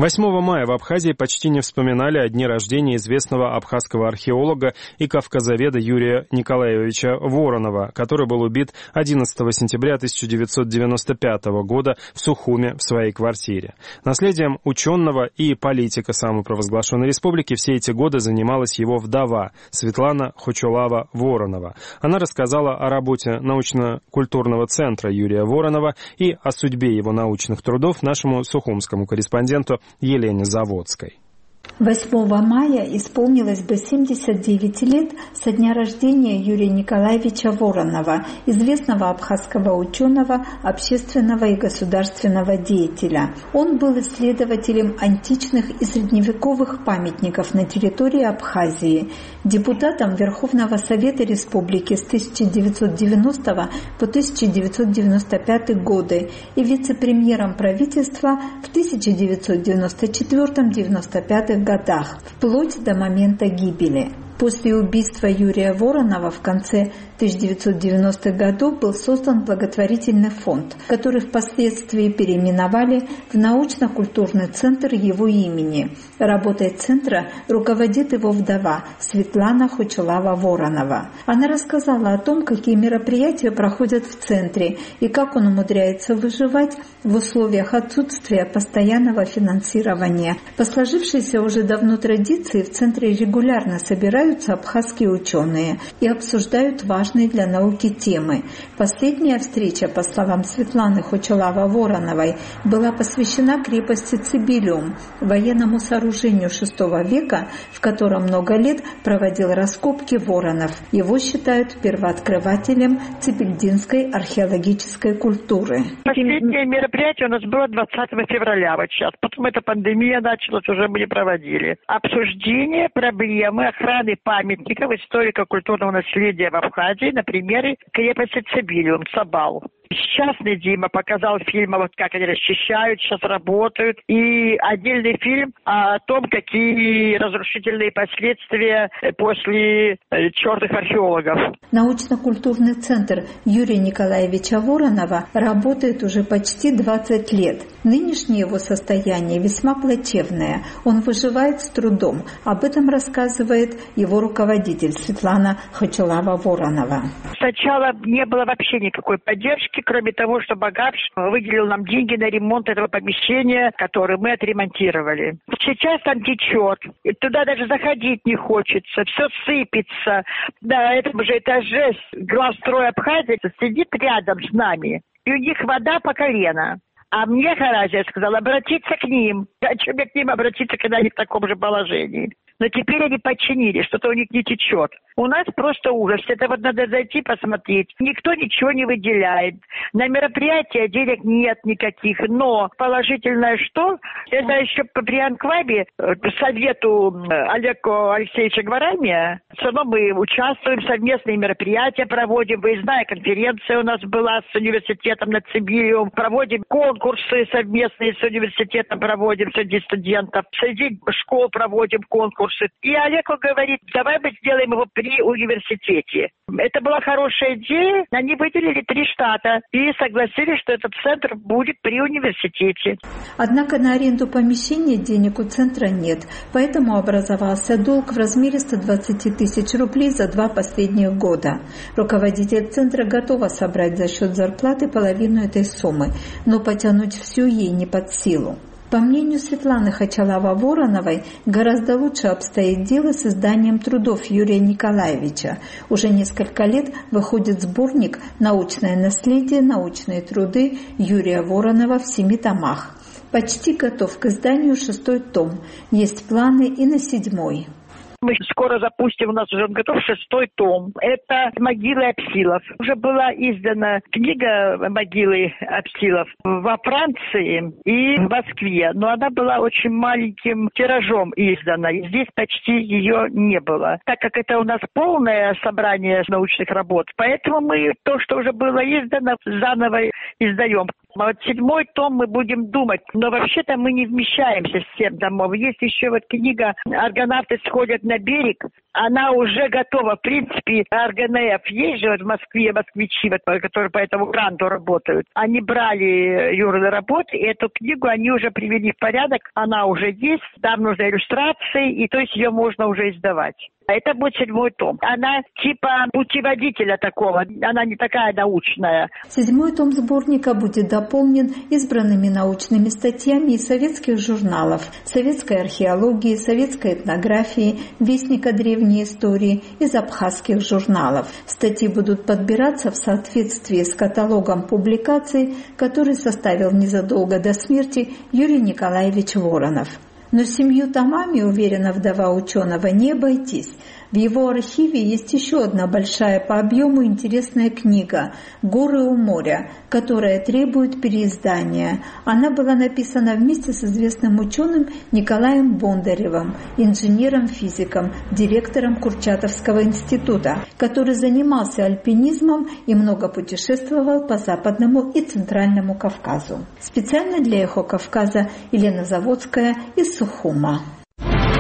8 мая в Абхазии почти не вспоминали о дне рождения известного абхазского археолога и кавказоведа Юрия Николаевича Воронова, который был убит 11 сентября 1995 года в Сухуме в своей квартире. Наследием ученого и политика самопровозглашенной республики все эти годы занималась его вдова Светлана Хочулава-Воронова. Она рассказала о работе научно-культурного центра Юрия Воронова и о судьбе его научных трудов нашему сухумскому корреспонденту Елене Заводской. 8 мая исполнилось бы 79 лет со дня рождения Юрия Николаевича Воронова, известного абхазского ученого, общественного и государственного деятеля. Он был исследователем античных и средневековых памятников на территории Абхазии, депутатом Верховного Совета Республики с 1990 по 1995 годы и вице-премьером правительства в 1994-1995 годах, вплоть до момента гибели. После убийства Юрия Воронова в конце 1990-х годов был создан благотворительный фонд, который впоследствии переименовали в научно-культурный центр его имени. Работой центра руководит его вдова Светлана Хочулава-Воронова. Она рассказала о том, какие мероприятия проходят в центре и как он умудряется выживать в условиях отсутствия постоянного финансирования. По сложившейся уже давно традиции в центре регулярно собираются абхазские ученые и обсуждают важные для науки темы. Последняя встреча, по словам Светланы Хочулава-Вороновой, была посвящена крепости Цибилиум, военному сооружению VI века, в котором много лет проводил раскопки Воронов. Его считают первооткрывателем цибильдинской археологической культуры. Последнее мероприятие у нас было 20 февраля вот сейчас. Потом эта пандемия началась, уже мы не проводили. Обсуждение проблемы охраны памятников историко-культурного наследия в Абхазии на примере крепости Цибилиум, Сабал. Частный Дима показал фильм, вот как они расчищают, сейчас работают. И отдельный фильм о том, какие разрушительные последствия после черных археологов. Научно-культурный центр Юрия Николаевича Воронова работает уже почти 20 лет. Нынешнее его состояние весьма плачевное. Он выживает с трудом. Об этом рассказывает его руководитель Светлана Хочулава-Воронова. Сначала не было вообще никакой поддержки, кроме того, что Багаж выделил нам деньги на ремонт этого помещения, которое мы отремонтировали. Сейчас там течет, и туда даже заходить не хочется, все сыпется. На этом же этаже главстрой Абхазии сидит рядом с нами, и у них вода по колено. А мне Харазия сказала обратиться к ним. А чем я к ним обратиться, когда они в таком же положении? Но теперь они починили, что-то у них не течет. У нас просто ужас. Это вот надо зайти посмотреть. Никто ничего не выделяет. На мероприятия денег нет никаких. Но положительное что? Это еще при анклаве совету Олега Алексеевича Гварамия. Все равно мы участвуем, совместные мероприятия проводим. Выездная конференция у нас была с университетом на Цибилиум. Проводим конкурсы совместные с университетом, проводим среди студентов. Среди школ проводим конкурсы. И Олег говорит, давай мы сделаем его при университете. Это была хорошая идея. Они выделили 3 штата и согласились, что этот центр будет при университете. Однако на аренду помещения денег у центра нет. Поэтому образовался долг в размере 120 тысяч рублей за 2 последних года. Руководитель центра готова собрать за счет зарплаты половину этой суммы, но потянуть всю ей не под силу. По мнению Светланы Хочулава-Вороновой, гораздо лучше обстоит дело с изданием трудов Юрия Николаевича. Уже несколько лет выходит сборник «Научное наследие. Научные труды Юрия Воронова» в 7 томах. Почти готов к изданию 6-й том. Есть планы и на 7-й. Мы скоро запустим, у нас уже готов 6-й том. Это «Могилы Апсилов». Уже была издана книга «Могилы Апсилов» во Франции и в Москве, но она была очень маленьким тиражом издана. И здесь почти ее не было. Так как это у нас полное собрание научных работ, поэтому мы то, что уже было издано, заново издаем. Вот 7-й том мы будем думать, но вообще-то мы не вмещаемся с 7 томов. Есть еще вот книга «Аргонавты сходят на берег». Она уже готова. В принципе, РГНФ есть же вот в Москве, москвичи, вот, которые по этому гранту работают. Они брали Юры на работу, и эту книгу они уже привели в порядок. Она уже есть, там нужны иллюстрации, и то есть ее можно уже издавать. Это будет 7-й том. Она типа путеводителя такого, она не такая научная. 7-й том сборника будет дополнен избранными научными статьями из советских журналов, советской археологии, советской этнографии, Вестника древней истории, из абхазских журналов. Статьи будут подбираться в соответствии с каталогом публикаций, который составил незадолго до смерти Юрий Николаевич Воронов. Но 7 томами, уверена вдова ученого, не обойтись. В его архиве есть еще одна большая по объему интересная книга «Горы у моря», которая требует переиздания. Она была написана вместе с известным ученым Николаем Бондаревым, инженером-физиком, директором Курчатовского института, который занимался альпинизмом и много путешествовал по Западному и Центральному Кавказу. Специально для «Эхо Кавказа» Елена Заводская из Сухума.